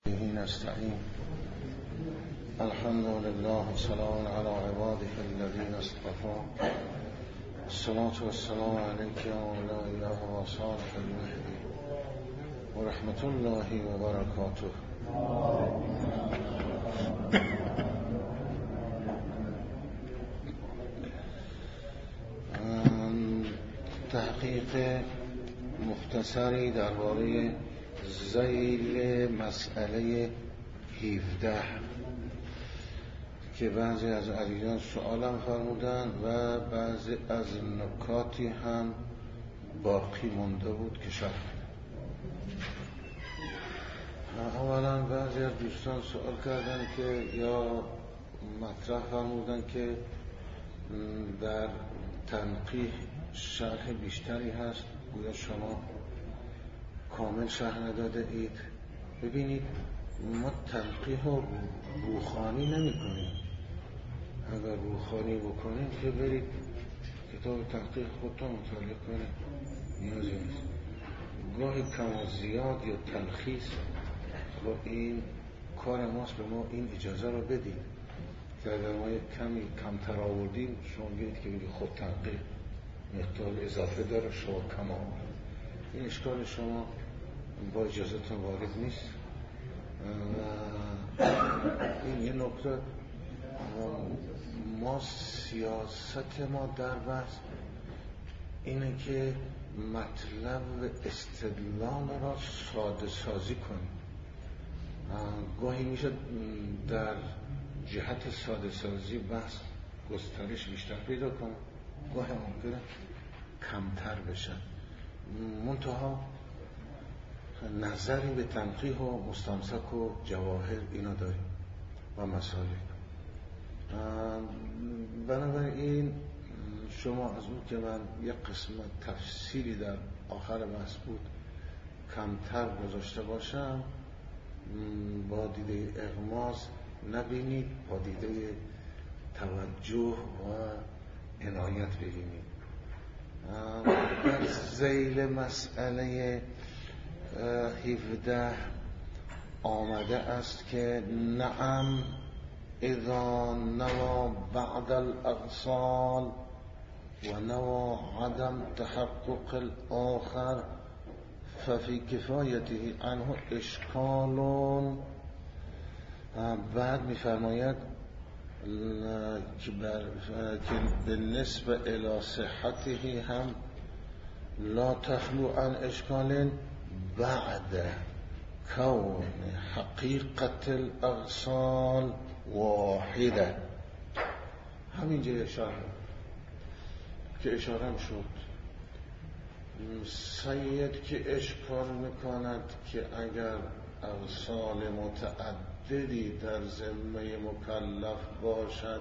به نستعين الحمد لله وسلام على عباده الذين اصطفى الصلاة والسلام عليك يا مولاي يا صالح المهدي ورحمة الله وبركاته. تحقیق مختصری درباره ذیل مسئله 17 که بعضی از عزیزان سوالم فرمودن و بعضی از نکاتی هم باقی مونده بود که شرح کنم. اولا بعضی از دوستان سوال کردن که یا مطرح فرمودن که در تنقیح شرح بیشتری هست، گویا شما کامل شرح نداده اید. ببینید ما تنقیح و روخانی نمی کنیم. اگر روخانی بکنیم که برید کتاب تنقیح خودتون مطالعه کنید، نیازی نیست. گاهی کم و زیاد یا تلخیص با این کار ماست، به ما این اجازه رو بدید که اگر ما کمی کمتر آوردیم شما بگید که بگید خود تنقیح مقدار اضافه داره شما کم آورد. این اشکال شما با اجازهتون وارد نیست و این یه نکته. ما سیاست ما در بحث اینه که مطلب و استدلال را ساده سازی کنیم. گاهی میشه در جهت ساده سازی بحث گسترش بیشتر پیدا کنه، گاهی ممکنه کمتر بشه. منتها نظری به تنقیح و مستمسک و جواهر اینا داریم و مسائل. بنابراین شما از اون که من یک قسمت تفصیلی در آخر بحث بود کمتر گذاشته باشم، با دیده اغماض نبینید، با دیده توجه و عنایت ببینید. در ذیل مسئله 17 آمده است که نعم اذا نوى بعد الاغصال و نوى عدم تحقق الآخر ففي کفایته عنه اشکال. بعد می‌فرماید که بالنسبه الى صحته هم لا تخلو عن اشکال بعد کون حقیقت الاغصال واحده. همینجا اشاره که اشاره هم شد. سید که اشکال میکند که اگر اغصال متعددی در ذمه مکلف باشد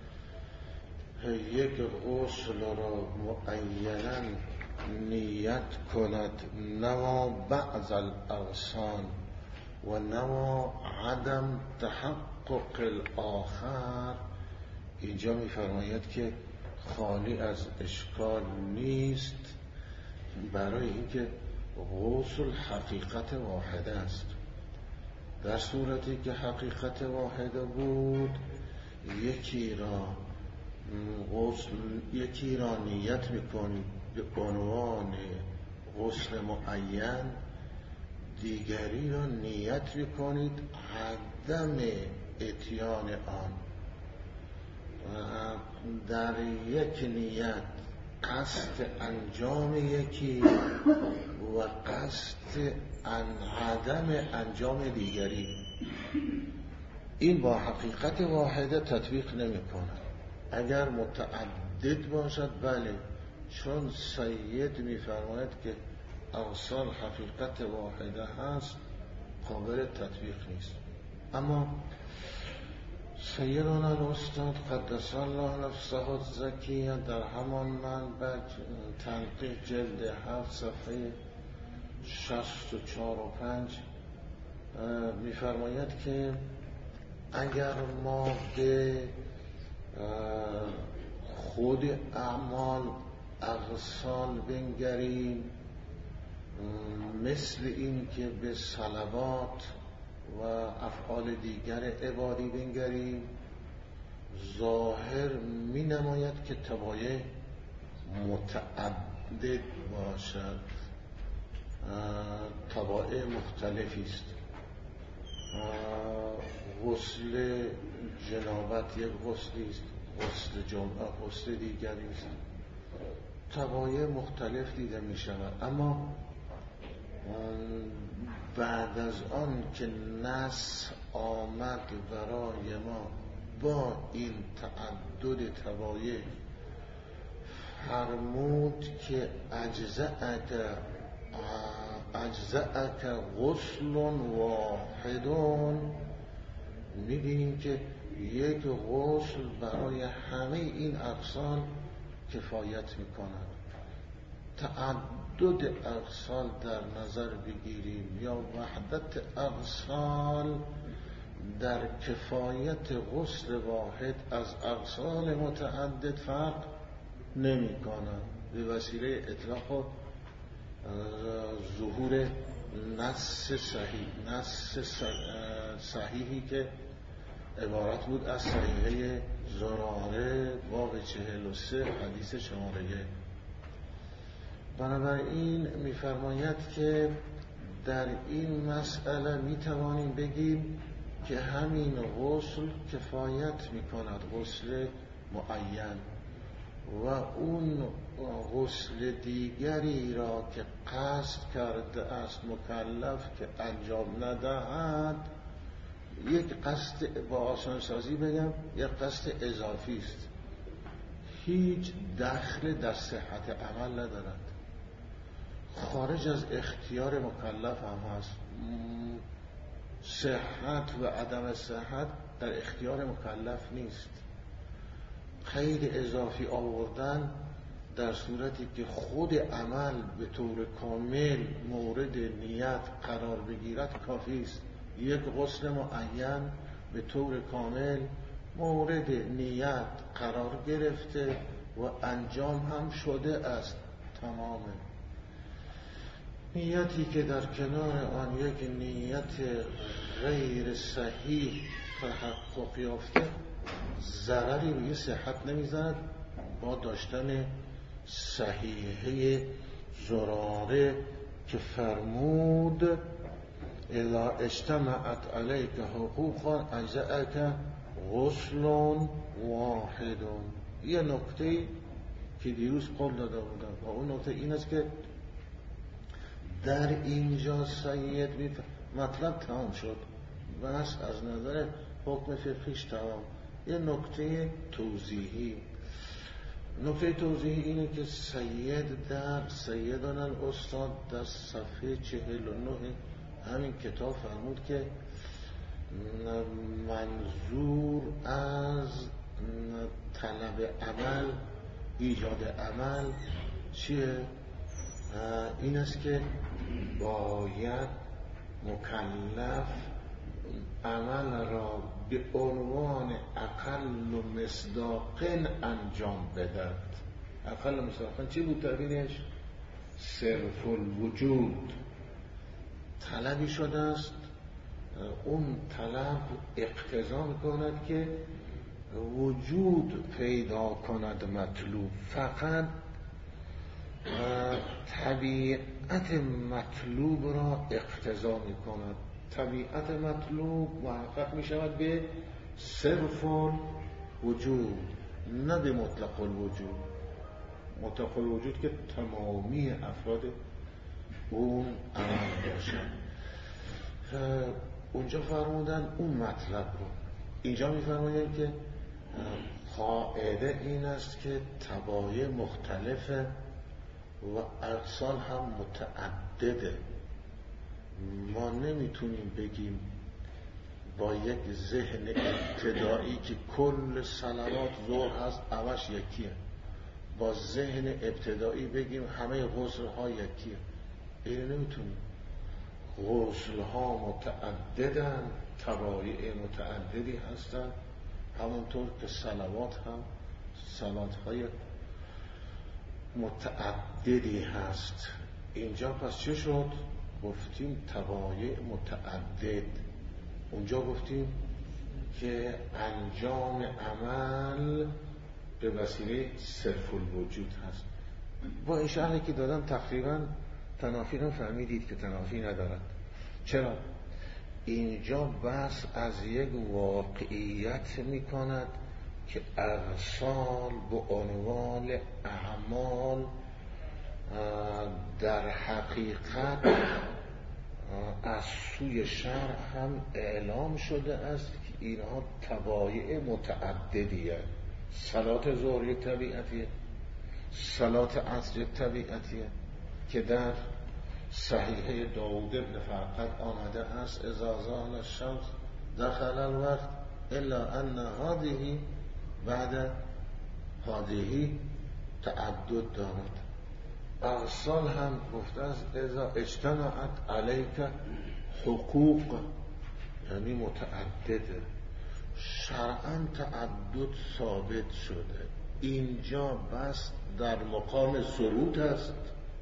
یک غسل را معینا نیت کند نوا بعض الاغصان و نوا عدم تحقق الاخر، اینجا میفرماید که خالی از اشکال نیست، برای اینکه غسل حقیقت واحده است. در صورتی که حقیقت واحده بود یکی را نیت میکنید به عنوان غسل معین، دیگری را نیت میکنید عدم اتیان آن. در یک نیت قصد انجام یکی و قصد عدم انجام دیگری، این با حقیقت واحده تطبیق نمی کند. اگر متعدد باشد بله، چون سید می فرماید که اغصال حقیقت واحده هست قابل تطبیق نیست. اما سیدنا الاستاد قدس الله نفسه الزکیه در همان منبع تنقیح جلد 7 صفحه 64 و 5 می‌فرماید که اگر ما به خود اعمال اغصال بنگریم، مثل این که به صلوات و افعال دیگر عبادی بنگریم، ظاهر می نماید که طبایع متعدد باشد، طبایع مختلفی است. غسل جنابت یک غسلی است، غسل جمعه غسل دیگری است، طبایع مختلف دیده می شود. اما بعد از آن که نص آمد برای ما با این تعدد طبایع فرمود که اجزأک غسل واحد، می‌بینیم که یک غسل برای همه این اغسال کفایت می‌کند. تعدد اغسال در نظر بگیریم یا وحدت اغسال در کفایت غسل واحد از اغسال متعدد فرق نمی کند، به وسیله اطلاق و ظهور نص صحیحی که عبارت بود از صحیحه زراره باب 43 حدیث شماره 1. بنابراین می‌فرماید که در این مسئله می‌توانیم بگیم که همین غسل کفایت می‌کند، غسل معین، و اون غسل دیگری را که قصد کرده است مکلف که انجام ندهد، یک قصد، با آسانسازی بگم، یک قصد اضافی است، هیچ دخل در صحت عمل ندارد، خارج از اختیار مکلف هم هست. صحت و عدم صحت در اختیار مکلف نیست. قید اضافی آوردن در صورتی که خود عمل به طور کامل مورد نیت قرار بگیرد کافی است. یک غسل معین به طور کامل مورد نیت قرار گرفته و انجام هم شده است، تمامه. نیتی که در کنار آن یک نیت غیر صحیح تحقق یافته ضرری روی صحت نمیزند، با داشتن صحیحه زراره که فرمود اذا اجتمعت علیک حقوقا اجزأک غسل واحد. یه نکته که دیروز قول داده بودم و اون نکته این است که در اینجا سید مطلب تمام شد، بس از نظر حکم فقهیش تمام. یه نکته توضیحی اینه که سیدنا الاستاد در صفحه 49 همین کتاب فرمود که منظور از طلب عمل، ایجاد عمل چیه؟ این است که باید مکلف عمل را به عنوان اقل مصداق انجام بدهد. اقل مصداق چی بود تعبیرش؟ صرف الوجود. طلبی شده است، اون طلب اقتضا میکند که وجود پیدا کند مطلوب، فقط طبیعت مطلوب را اقتضا میکند. طبیعت مطلوب محقق میشود به صرف الوجود، نه به مطلق الوجود. مطلق الوجود که تمامی افراد اون عمل باشد. اونجا فرمودن اون مطلب رو، اینجا میفرمایند که قاعده این است که طبایع مختلفه و اغسال هم متعدده. ما نمیتونیم بگیم با یک ذهن ابتدایی که کل صلوات ظهر هست همش یکیه، با ذهن ابتدایی بگیم همه غسل ها یکیه. این نمیتونیم. غسل ها متعددن، طبایع متعددی هستن، همونطور که صلوات هم صلات های متعددی هست. اینجا پس چه شد؟ گفتیم طبایع متعدد. اونجا گفتیم که انجام عمل به وسیله صرف الوجود هست. با این شرحی که دادم تقریبا تنافی رو فهمیدید که تنافی ندارد. چرا؟ اینجا بحث از یک واقعیت می کند که ارسال به عنوان اعمال در حقیقت از سوی شرع هم اعلام شده است که اینها طبایع متعددیه. صلات ظهر طبیعتیه، صلات عصر طبیعتیه که در صحیحه داود بن فرقد آمده است اذا زال الشمس دخل الوقت الا ان هذه بعد هذه تعدد دارد. ارسال هم گفته است اذا اجتمعت علیک حقوق، یعنی متعدده. شرعاً تعدد ثابت شده. اینجا بس در مقام ثبوت است.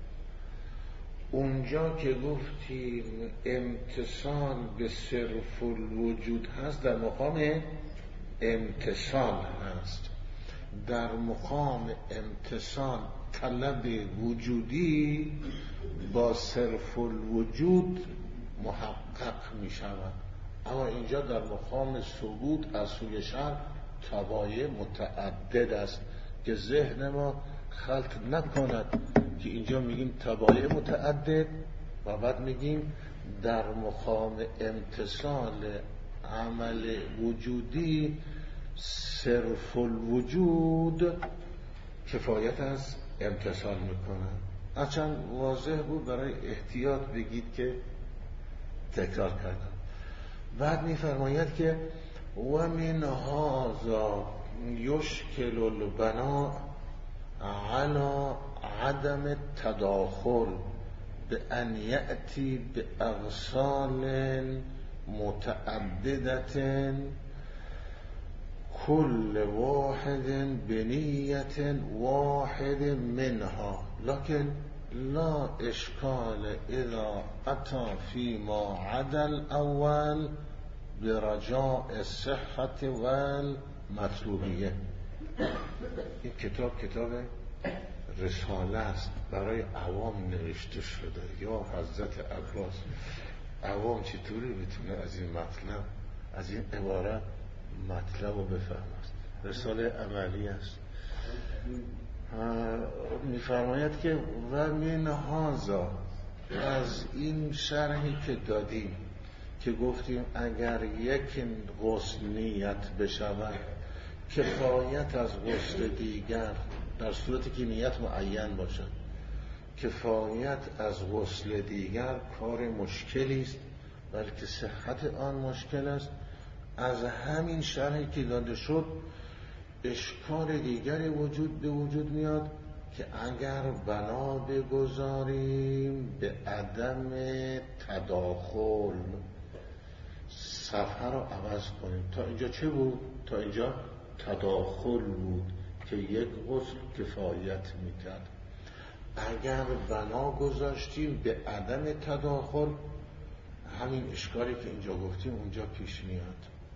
اونجا که گفتیم امتصال به صرف الوجود هست در مقام امتصال هست. در مقام امتصال طلب وجودی با صرف الوجود محقق می شود، اما اینجا در مقام ثبوت از سوی شرع طبایع متعدد است که ذهن ما خلط نکند که اینجا میگیم طبایع متعدد و بعد میگیم در مقام امتصال عمل وجودی صرف الوجود کفایت از امتصال میکنن. اچند واضح بود برای احتیاط بگید که تکرار کردم. بعد میفرماید که و من هذا یشکل البناء علی عدم تداخل به ان یأتی به اغسال متعددة كل واحد بنية واحد منها لكن لا اشکال اذا اتى فيما عدا الاول برجاء صحت والمطلوبیه. این کتاب رساله است، برای عوام نوشته شده. یا حضرت عباس عوام چطوری بتونه از این مطلب، از این عبارت مطلب رو بفهمد؟ رساله عملی است. میفرماید که و من هذا، از این شرحی که دادیم که گفتیم اگر یک غسل نیت بشود کفایت از غسل دیگر، در صورتی که نیت معین باشد، کفایت از غسل دیگر کار مشکلی است، بلکه صحت آن مشکل است. از همین شرحی که داده شد اشکال دیگری به وجود میاد که اگر بنا بگذاریم به عدم تداخل، صفحه رو عوض کنیم. تا اینجا چه بود؟ تا اینجا تداخل بود که یک غسل کفایت میکرد. اگر بنا گذاشتیم به عدم تداخل، همین اشکالی که اینجا گفتیم اونجا پیش میاد.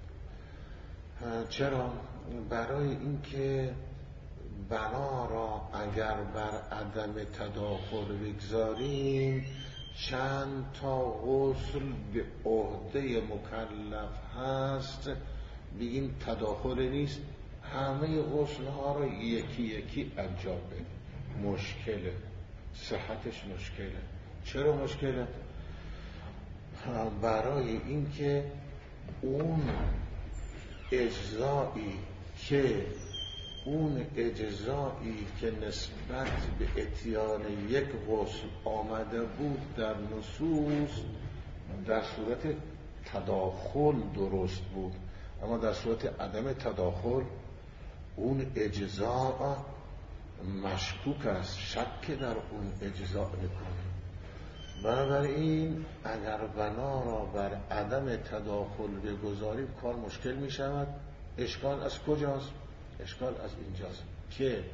چرا؟ برای اینکه بنا را اگر بر عدم تداخل بگذاریم چند تا غسل به عهده مکلف هست، بگیم تداخل نیست، همه غسل ها رو یکی یکی انجام بدیم. مشکله، صحتش مشکله. چرا مشکله؟ برای اینکه اون اجزایی که نسبت به اتیان یک غسل آمده بود در نصوص در صورت تداخل درست بود، اما در صورت عدم تداخل اون اجزا مشکوک است، شک در اون اجزا میکنه. بنابراین اگر بنا را بر عدم تداخل بگذاریم کار مشکل می شود. اشکال از کجاست؟ اشکال از اینجاست که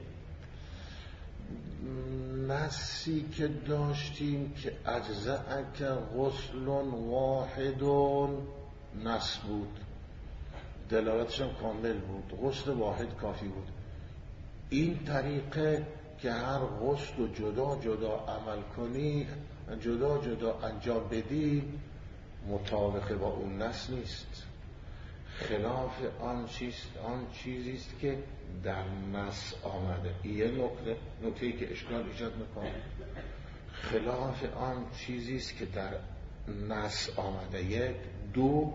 نصی که داشتیم که اجزاءک غسل واحد نص بود، دلالتش هم کامل بود، غسل واحد کافی بود. این طریقه که هر غسل رو جدا جدا عمل کنی، جدا جدا انجام بدی، مطابق با اون نص نیست، خلاف آن چیزی است که در نص آمده. یه نکته‌ای که اشکال ایجاد میکنه، خلاف آن چیزی است که در نص آمده. یک، دو،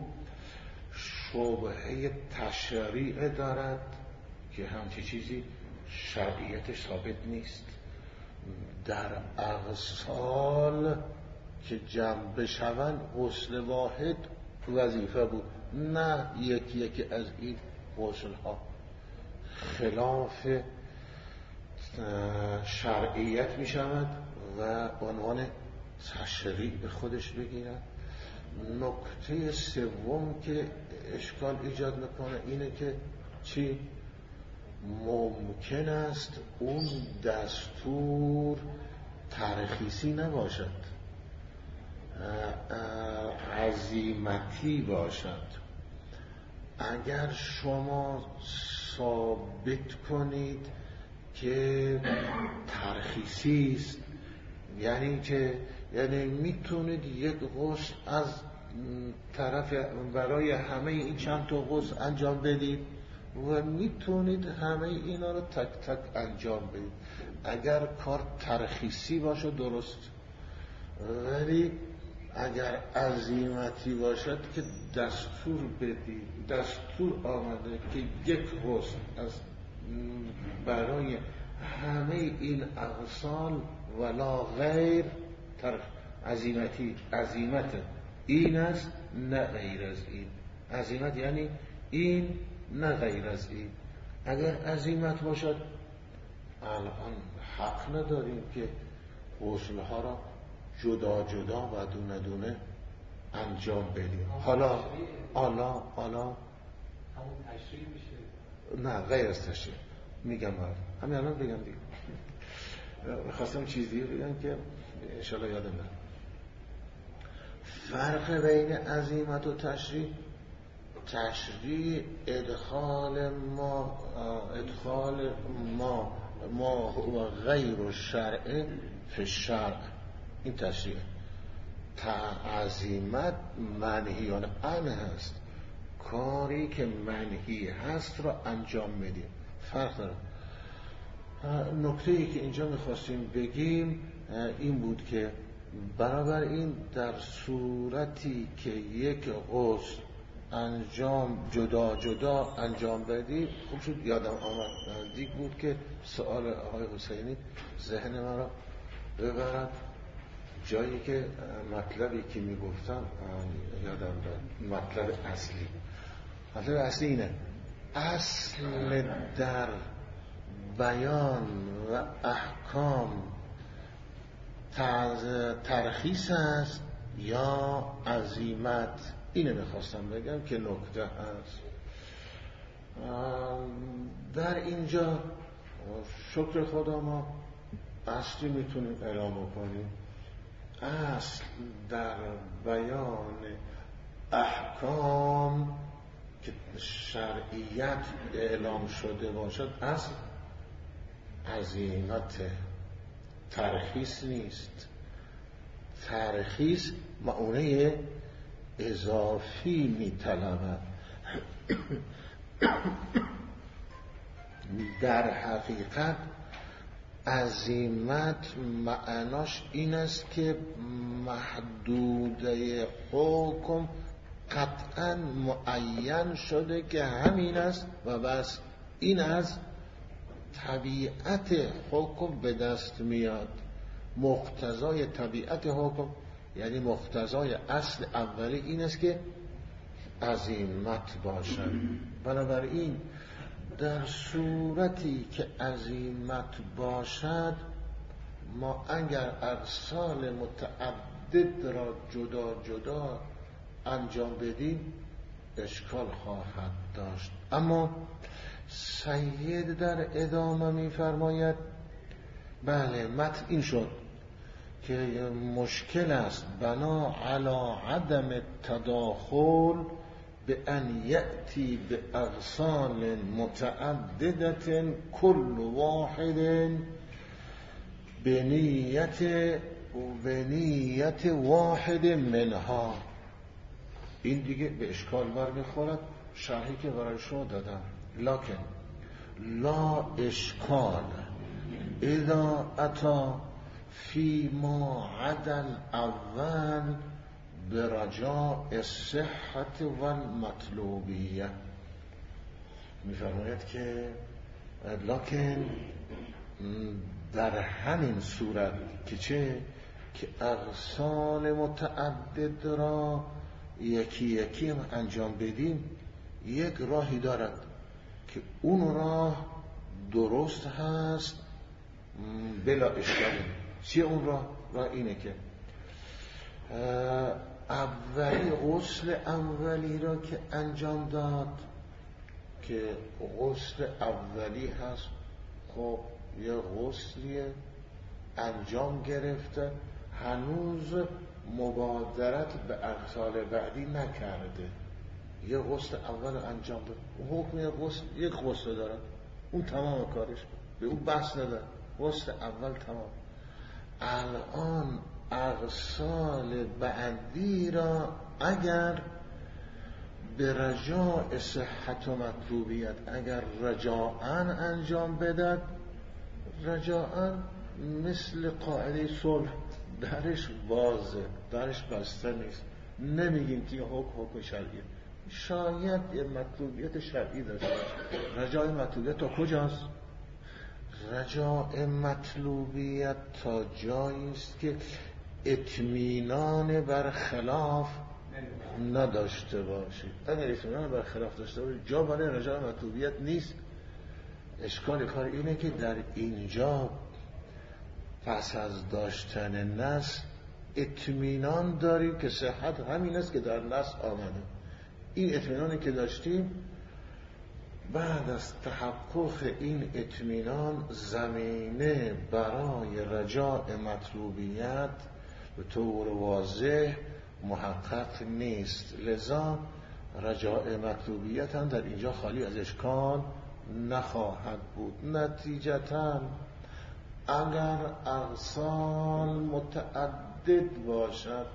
شبهه تشریع دارد که همچی چیزی شرعیتش ثابت نیست. در اغسال که جمع بشوند غسل واحد وظیفه بود، نه یکی از این غسل ها، خلاف شرعیت می شود و عنوان تشریع به خودش بگیرد. نکته سوم که اشکال ایجاد میکنه اینه که چی؟ ممکن است اون دستور ترخیصی نباشد، عزیمتی باشد. اگر شما ثابت کنید که ترخیصی است، یعنی میتونید یک غسل از طرف برای همه این چند تا غسل انجام بدید و میتونید همه اینا رو تک تک انجام بدید. اگر کار ترخیصی باشه درست، ولی اگر عزیمتی باشد که دستور بدید، دستور آمده که یک غسل از برای همه این اغسال ولا غیر عزیمت این است نه غیر از این. عزیمت یعنی این نه غیر از این. اگر عزیمت باشد الان حق نداریم که غسلها را جدا جدا و دونه دونه انجام بدیم. حالا همون تشریع میشه؟ نه غیر از تشریع میگم، همین الان بگم دیگه. خواستم چیز دیگه بگم که انشالله یادم نره. فرق بین عزیمت و تشریع ادخال ما هو غیر الشرع فی الشرع، این تشریع. عزیمت منهیان عنه هست، کاری که منهی هست را انجام میدیم، فرق داره. نکته‌ای که اینجا میخواستیم بگیم این بود که برابر این در صورتی که یک غسل انجام جدا جدا انجام بدی، خوب شد یادم آمد، نزدیک بود که سوال آقای حسینی ذهن من را ببرد جایی که مطلبی که میگفتم یادم داد. مطلب اصلی اینه، اصل در بیان و احکام ترخیص است یا عزیمت. اینه میخواستم بگم که نکته هست در اینجا. شکر خدا ما اصلی میتونیم اعلام کنیم. اصل در بیان احکام که شرعیت اعلام شده باشد اصل عزیمت، ترخیص نیست. ترخیص معونه اضافی میطلبد. در حقیقت عزیمت معناش این است که محدوده حکم قطعا معین شده که همین است و بس. این از طبیعت حکم به دست میاد. مقتضای طبیعت حکم یعنی مقتضای اصل اولی این است که عزیمت باشد. بنابراین در صورتی که عزیمت باشد ما اگر اغسال متعدد را جدا جدا انجام بدیم اشکال خواهد داشت. اما سید در ادامه می‌فرماید بله متن این شد که مشکل است بنا علی عدم تداخل به ان یأتی به اغسال متعددت کل واحد به نیت واحد منها. این دیگه به اشکال برمیخورد، شرحی که برای شما دادم. لکن لا اشکال اذا اتا فی ما عدا الاول برجاء الصحت والمطلوبیه. میفرماید که لکن در همین صورت که چه که اغسال متعدد را یکی یکی انجام بدیم، یک راهی دارد که اون راه درست هست بلا اشکالی. چیه اون راه؟ راه اینه که اولی غسل اولی را که انجام داد، که غسل اولی هست، خب یه غسلیه انجام گرفته، هنوز مبادرت به اغسال بعدی نکرده، یه غسل اول انجام داد. حکم یک غسل داره، اون تمام کارش، به اون بحث نداره، غسل اول تمام. الان اغسال بعدی را اگر به رجاء صحت و مطلوبیت، اگر رجاءً انجام بدد، رجاءً مثل قاعده صلح درش بازه، درش بسته نیست. نمیگیم که حکم شرعیه، شاید یه مطلوبیت شرعی داشته باشه. رجاء مطلوبیت تا کجاست؟ رجاء مطلوبیت تا جایی است که اطمینان بر خلاف نداشته باشی. اگر اطمینان بر خلاف داشته باشی، جا برای رجاء مطلوبیت نیست. اشکال کار اینه که در اینجا پس از داشتن نص اطمینان داریم که صحت همین است که در نص آمده. این اطمینانی که داشتیم، بعد از تحقق این اطمینان زمینه برای رجاء مطلوبیت به طور واضح محقق نیست. لذا رجاء مطلوبیت هم در اینجا خالی از اشکال نخواهد بود. نتیجتاً اگر اغسال متعدد باشد،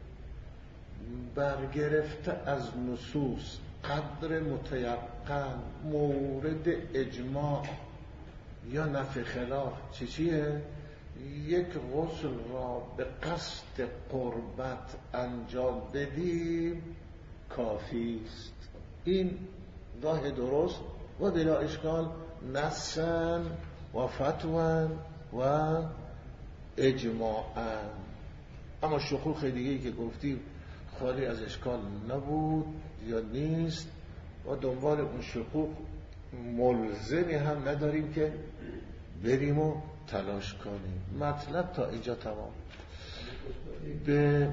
برگرفته از نصوص، قدر متیقن، مورد اجماع یا نفی خلاف، چیه؟ یک غسل را به قصد قربت انجام بدیم کافی است. این راه درست و بلا اشکال نصاً و فتواً و اجماعاً. اما شقوق دیگه‌ای که گفتیم خالی از اشکال نبود یا نیست و دنبال اون شقوق ملزمی هم نداریم که بریم و تلاش کنیم. مطلب تا اینجا تمام. به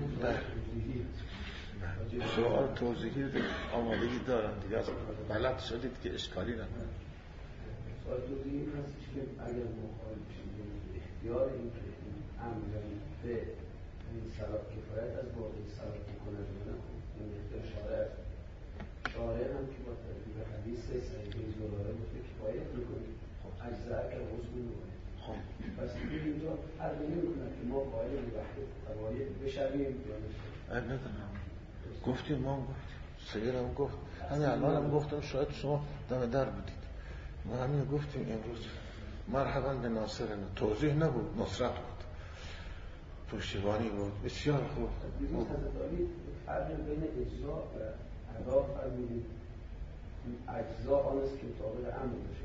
سوال توضیحی آمادگی دارم دیگه، از بلد شدید که اشکالی نکنید. سوال توضیحی این هست که اگر مخالف بشید اختیار این که این امر به این صلاح کفایت از باقی صلاح میکنه این اختیار شارع هم که با ترتیب حدیث صحیح زراره گفته کفایت میکنه، اجزاء که غسل میکنه. پس اینجا فرقی نمیکنه که ما قائل به وحدت قواعد بشویم یا نه. گفتیم، ما هم گفتیم، سید هم گفت، همین الان هم گفتم، شاید شما دم در بودید، ما همین گفتیم امروز. مرحبا به ناصرنا. توضیح نبود، نصرت بود، پشتیبانی بود، بسیار خوب. دیروز حضرت علی فرق بین اجزا و ادا فرمودید. اجزا آن است که مطابق امر بشه.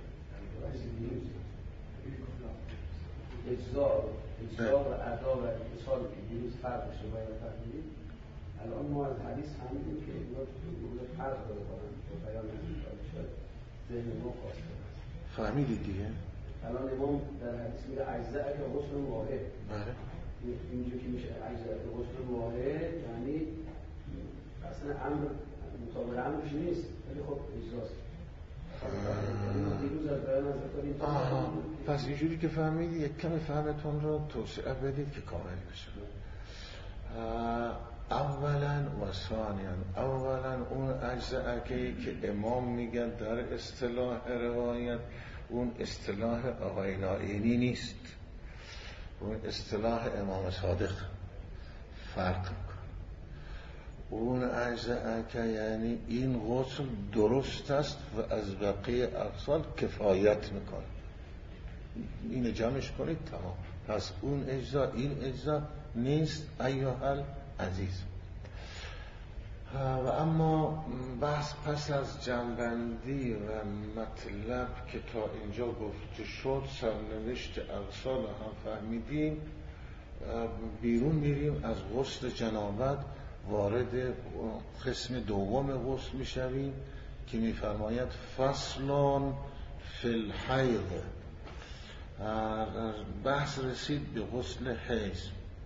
اجزا و ادا و اتصال که دیروز فرق بشه باید فرمودید. الان ما از حدیث فهمیدیم که اینا فرق داره با بیان شد ذهن ما خواسته است. فهمیدید دیگه؟ الان امام در حدیث میگه اجزاء که غسل واحد. بله. اینجوری که میشه اجزاء که غسل واحد، یعنی اصلا امر مطابق امرش نیست، ولی خب اجزاست. دیروز از بیان حضرت پس اینجوری که فهمیدید یک کمی فهمتون رو توسعه بدید که کامل بشه. اولا و ثانیا، اولا اون عجز عکهی که امام میگن در اصطلاح روایت، اون اصطلاح آقای نائینی نیست، اون اصطلاح امام صادق فرق میکنه. اون عجز عکه یعنی این غسل درست است و از بقیه اغسال کفایت میکنه، اینو جمعش کنید تمام. پس اون اجزا این اجزا نیست ایها العزیز. و اما بحث پس از جنبندی و مطلب که تا اینجا گفته شد، سرنوشت اغسال هم فهمیدیم، بیرون میریم از غسل جنابت، وارد قسم دوم غسل میشویم که میفرماید فصلون فی الحیض. بحث رسید به غسل حیض.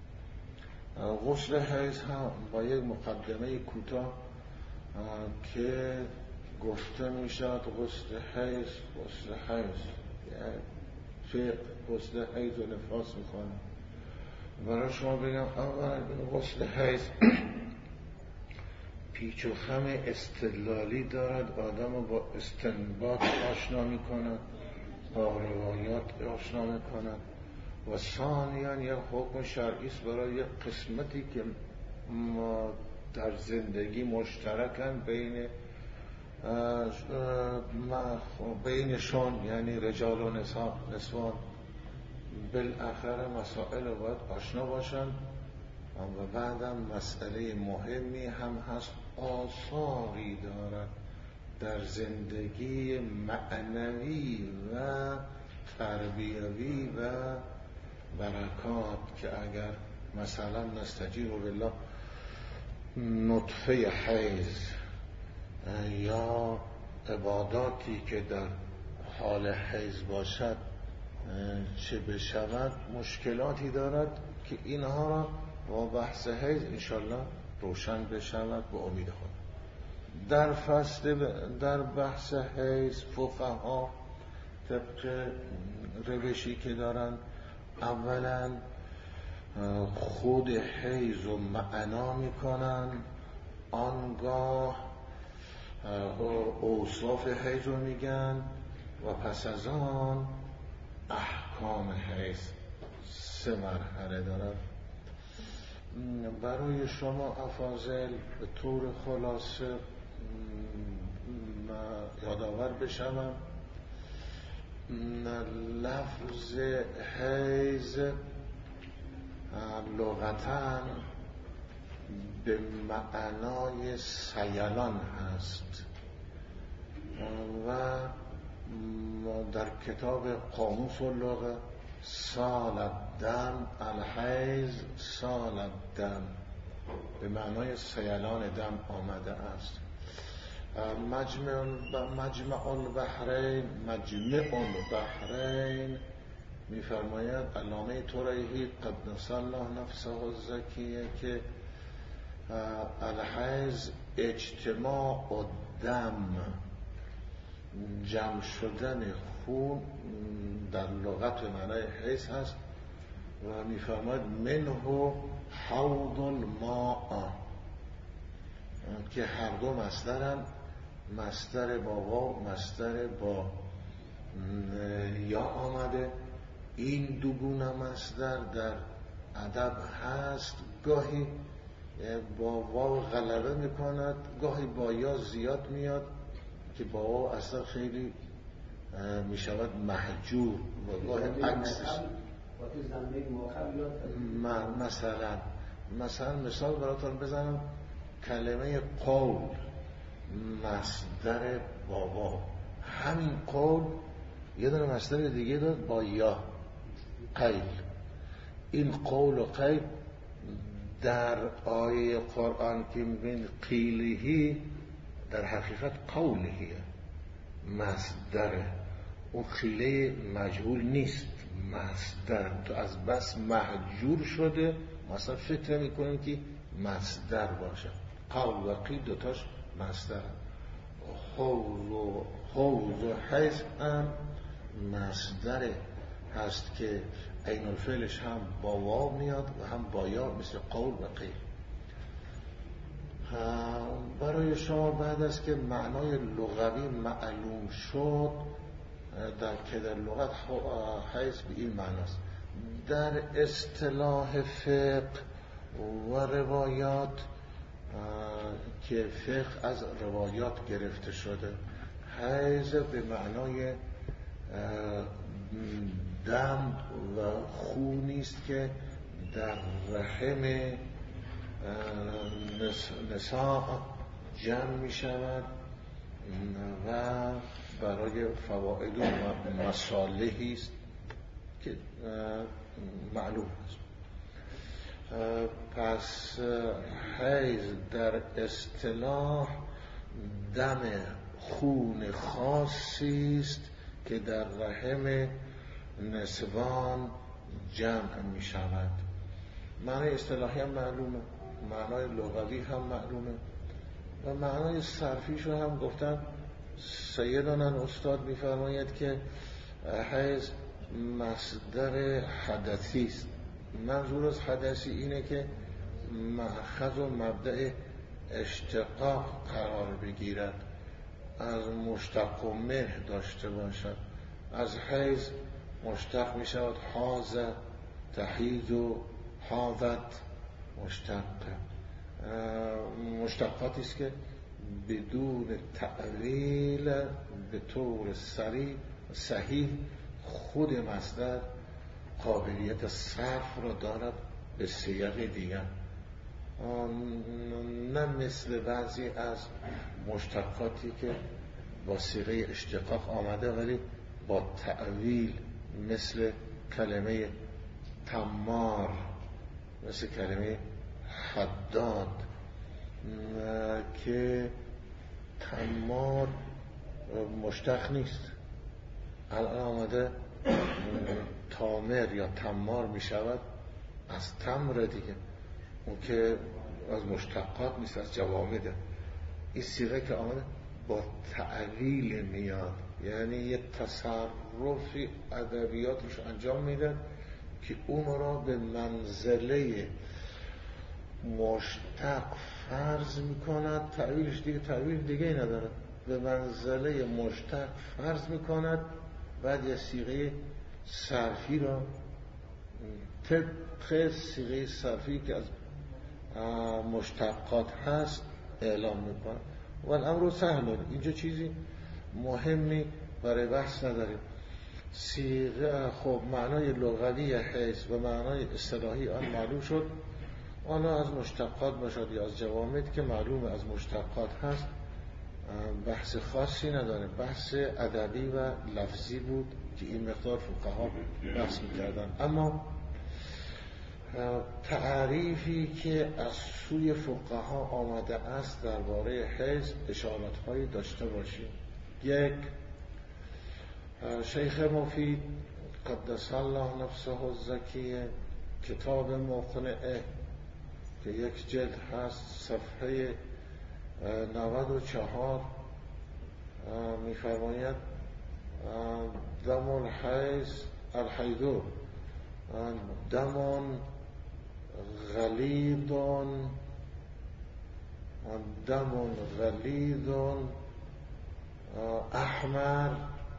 غسل حیض هم با یک مقدمه کوتاه که گفته میشد غسل حیض فقه غسل حیض و نفاس میکنه. برای شما بگم اولا غسل حیض پیچ و خم استدلالی دارد، آدم با استنباط آشنا میکنه، با روایات آشنا میکنه، و ثانیاً یک حکم شرعی است برای یک قسمتی که ما در زندگی مشترکن بینشون، یعنی رجال و نسوان، بالاخره مسائل رو باید آشنا باشن. و بعدم مسئله مهمی هم هست، آثاری دارد در زندگی معنوی و تربیوی و برکات، که اگر مثلا نستجیر بالله نطفه حیض یا عباداتی که در حال حیض باشد چه بشود، مشکلاتی دارد که اینها را با بحث حیض انشالله روشن بشود به امید خود. در بحث حیض فقها طبق روشی که دارن، اولا خود حیض رو معنا میکنن، آنگاه اوصاف حیض رو میگن و پس از آن احکام حیض. 3 مرحله دارن. برای شما افاضل به طور خلاصه یادآور بشم، لفظ حیض لغتاً به معنای سیلان هست و در کتاب قاموس اللغه سال الدم الحیض سال الدم به معنای سیلان دم آمده است. مجمع البحرین میفرماید علامه طریحی قدس الله نفسه الزکیه که الحیض اجتماع الدم، جمع شدن خون در لغت معنای حیض هست و میفرماید منه حوض الماء، که هر دو مصدرن، مصدر با واو مصدر با یا آمده. این دو گونه مصدر در ادب هست، گاهی با واو غلبه میکند، گاهی با یا زیاد میاد که با واو اصلا خیلی میشود محجور و گاهی عکسش. مثلا براتون بزنم، کلمه قول مصدر با واو، همین قول یه دونه مصدر دیگه داد با یا، قیل. این قول و قیل در آیه قرآن که میبینید قیلهی، در حقیقت قولهیه، مصدره. اون قیله مجهول نیست، مصدر. تو از بس محجور شده مثلا فکر میکنیم که مصدر باشه. قول و قیل دوتاش مصدر. حوض و حیض هم مصدر هست که عین الفعلش هم با واو میاد و هم با یا، مثل قول و قیل. برای شما بعد از که معنای لغوی معلوم شد که در لغت حیض به این معناست. در اصطلاح فقه و روایات که فقه از روایات گرفته شده، حیض به معنای دم و خونی است که در رحم نساء جمع می شود و برای فواید و مصالحی است که معلوم است. پس حیض در اصطلاح دم خون خاصی است که در رحم نسوان جمع می شود. معنای اصطلاحی هم معلومه، معنای لغوی هم معلومه و معنای صرفیش رو هم گفتن. سیدنا استاد می‌فرماید که حیض مصدر حدثی است. منظور از حدثی اینه که مأخذ و مبدأ اشتقاق قرار بگیرد، از مشتق و مه داشته باشد. از حیض مشتق می شود حاز، تحیض و حاضت مشتقاتی است که بدون تعویل به طور صحیح خود مصدر قابلیت صرف را دارد به صیغ دیگر، نه مثل بعضی از مشتقاتی که با صیغه اشتقاق آمده ولی با تعویل، مثل کلمه تمار، مثل کلمه حداد که تمار مشتق نیست، الان آمده تامر یا تمار می شود از تمر دیگه، اون که از مشتقات نیست، از جوامده. این صیغه که آمده با تعویل میاد، یعنی یه تصرفی ادبیاتش انجام میده که اون را به منزله مشتق فرض میکند. تعویلش دیگه تعویل دیگه نداره، به منزله مشتق فرض میکند، بعد یه صیغه صرفی را طبق صیغه صرفی که از مشتقات هست اعلام میکنه. و الامر سهل، اینجا چیزی مهمی برای بحث نداریم. صیغه خب معنای لغوی حیض و معنای اصطلاحی آن معلوم شد. آنها از مشتقات باشد یا از جوامد که معلوم از مشتقات هست، بحث خاصی نداره، بحث ادبی و لفظی بود که این مقدار فقها بحث میکردن. اما تعریفی که از سوی فقها آمده است درباره حیض اشارات‌هایی داشته باشیم. یک، شیخ مفید قدس الله نفسه الزکیه، کتاب مقنعه که یک جلد هست، صفحه 94 می‌فرماید دم الحیض الحیض دم غلیظ احمر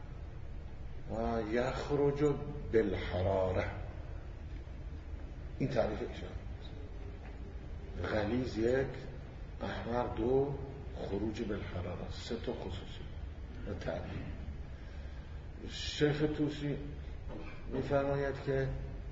یخرج بالحراره. این تعریف ایشان. غلیظ یک، احمر دو، خروج بالحراره، سه تا خصوصی و تعریف. شیخ طوسی میفرماید که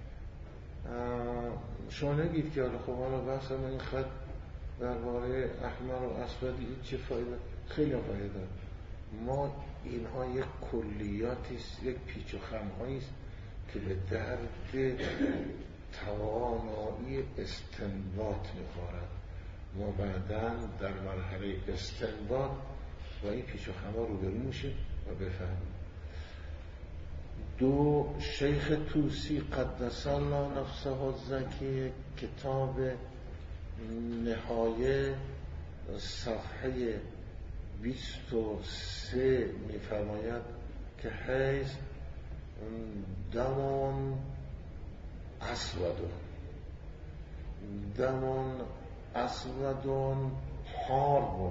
شما نگید که خب حالا بحث این خط درباره احمر و اسود چه فایده؟ خیلی فایده داره. ما اینها یک کلیاتیست، یک پیچ و خم‌هاییست که به درد توانایی استنباط می‌خورد. ما بعداً در مرحله استنباط با این پیچ و خم‌ها روبرو میشیم و بفهمیم. دو، شیخ طوسی قدس الله نفسه الزکیه، کتاب نهایه صفحه 23 میفرماید که حیض دمون اسودون حار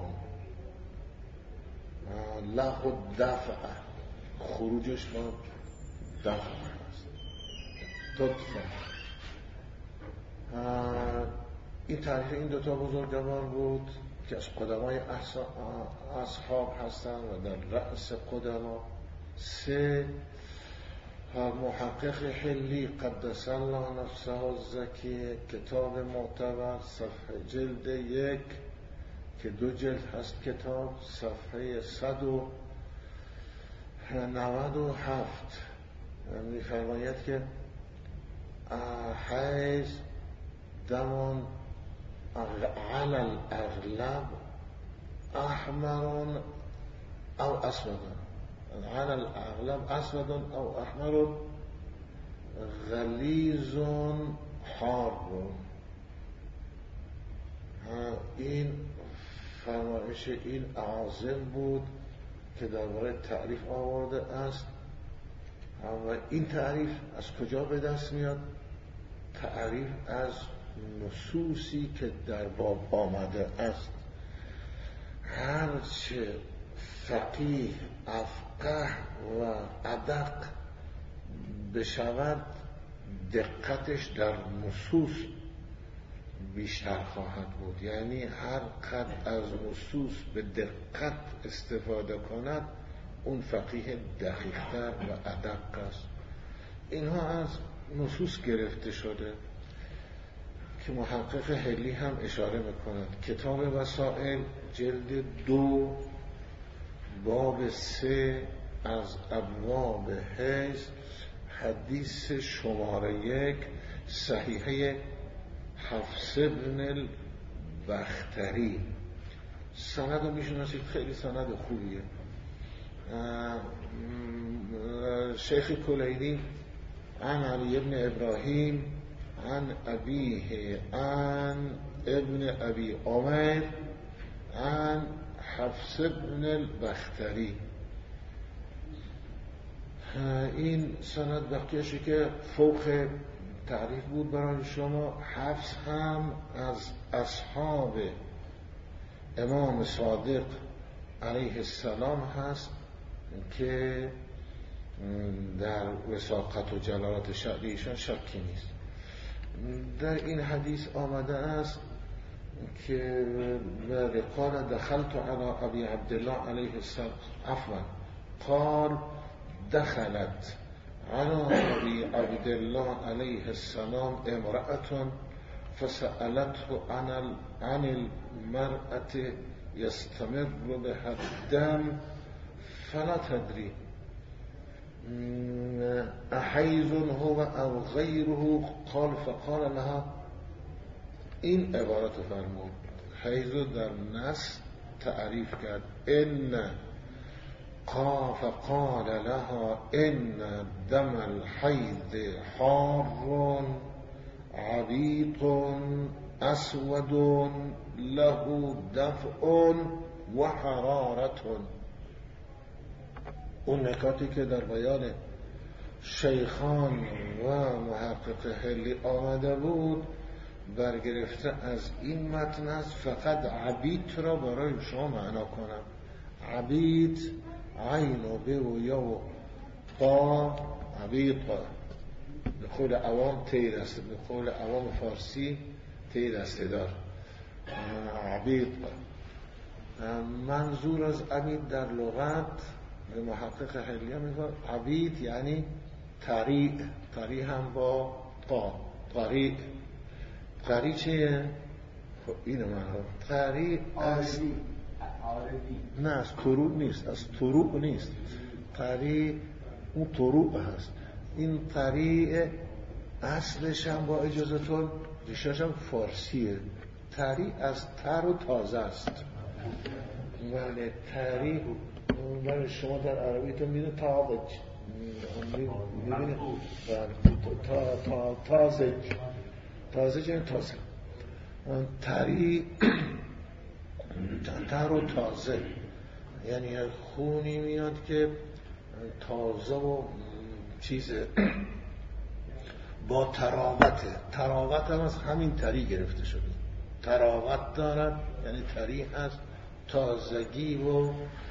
له دفع، خروجش با دفع هست. تدفع. این تعریف این دوتا بزرگوار بود که از قدمای اصحاب هستن و در رأس قدما. 3 محقق حلی قدس الله نفسه الزکی، کتاب معتبر، صفحه جلد 1 که 2 جلد هست کتاب، صفحه 197 می‌فرماید که حیث دمون علی الاغلب احمر او اسود، علی الاغلب اسود او احمر غلیظ حار. این فرمایش این اعاظم بود که درباره تعریف آورده است. و این تعریف از کجا به دست میاد؟ تعریف از نصوصی که در باب آمده است. هرچه فقیه افقه و ادق بشود، دقتش در نصوص بیشتر خواهد بود. یعنی هر قدر از نصوص به دقت استفاده کند، اون فقیه دقیق‌تر و ادق است. اینها از نصوص گرفته شده که محقق حلی هم اشاره میکند. کتاب وسائل جلد 2 باب 3 از ابواب حیض، حدیث شماره 1 صحیحه حفص بن البختری. سند رو میشناسید، خیلی سند خوبیه. شیخ کلیدی عن علی ابن ابراهیم عن ابیه عن ابن ابی عمر عن حفص بن البختری. این سند بقیه‌شی که فوق تعریف بود برای شما. حفص هم از اصحاب امام صادق علیه السلام هست که در وثاقت و جلالت شأنیشان شکی نیست. در این حدیث آمده است که قال دخلت على ابي عبد الله علیه السلام، عفوا قال دخلت على ابي عبد الله علیه السلام امرأة فسألته عن المرأة يستمر بها الدم فلا تدري احیض هو او غیره قال فقال لها. این عبارت فرمود، حیض در نص تعریف کرد. ان فقال لها ان دم الحیض حار عبیط اسود له دفع و حرارت. اون نکاتی که در بیان شیخان و محقق حلی آمده بود برگرفته از این متن است. فقط عبیط را برای شما معنا کنم. عبیط عین و به و یا و قا، عبیط به قول عوام تیر است، به قول عوام فارسی تیر است دار. عبیط منظور از عبیط در لغت به محقق حلی هم میگه عبید یعنی طریق. طریق هم با قا، طریق. طریق چیه؟ خب اینو من طریق از نه از طروق نیست، از طروق نیست. طریق اون طروق هست. این طریق اصلش هم با اجازهتون ریشش هم فارسیه. طریق از تر و تازه است. ولی طریق من شما در عربیتون میدونید تازج، میدونید تازج یعنی تازه. طری تر و تازه یعنی خونی میاد که تازه و چیز با تراوته. تراوت هم از همین طری گرفته شده. تراوت دارد، یعنی طری هست، تازگی و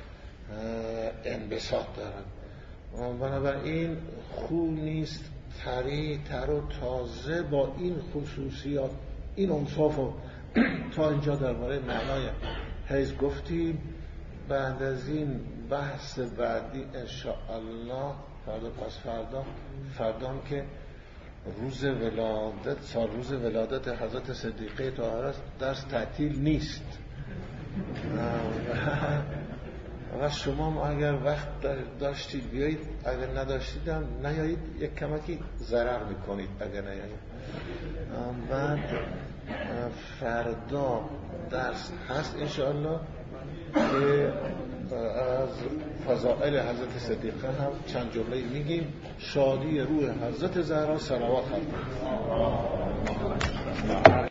انبساط دارد. بنابراین خوب نیست طری، تر و تازه با این خصوصیات، این اوصاف رو تا اینجا درباره معنای حیض گفتیم. بعد از این بحث بعدی انشاءالله فردا پس فردا هم که روز ولادت، سال روز ولادت حضرت صدیقه طاهره است، درس تعطیل نیست و شما اگر وقت داشتید بیایید، اگر نداشتید هم نیایید، یک کمکی ضرر میکنید اگر نیایید. بعد فردا درس هست انشاءالله که از فضائل حضرت صدیقه هم چند جمله میگیم. شادی روح حضرت زهرا صلوات خواهد.